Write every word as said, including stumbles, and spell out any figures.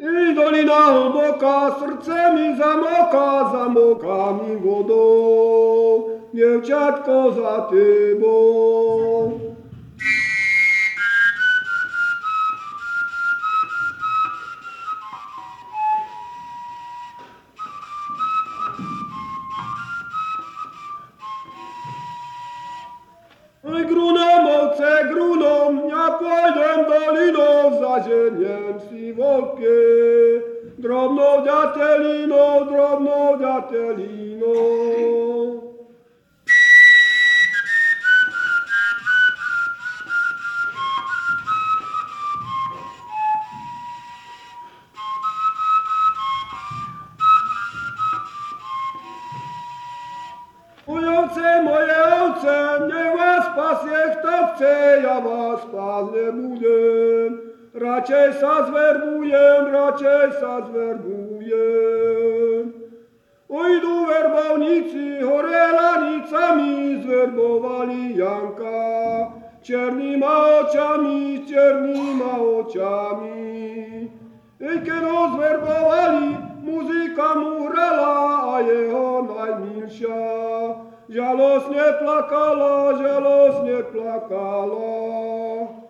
I dolina hlboká, srdce mi zamoká, zamoká mi vodou, dievčatko za tebou. Oj, Grunomovce, Grunom, ja pôjdem dolinou, zaženiem si volke. Drobnou ďatelinou, drobnou ďatelinou. Moje ovce, moje ovce, nech vás pasie kto chce, ja vás pás nebudem. Radšej sa zverbujem, radšej sa zverbujem. Ojdu verbovníci, hore lanicami, zverbovali Janka. Černýma očami, černýma očami. I keď ho zverbovali, muzika mu hrala a jeho najmilšia žalostne plakala, žalostne plakala.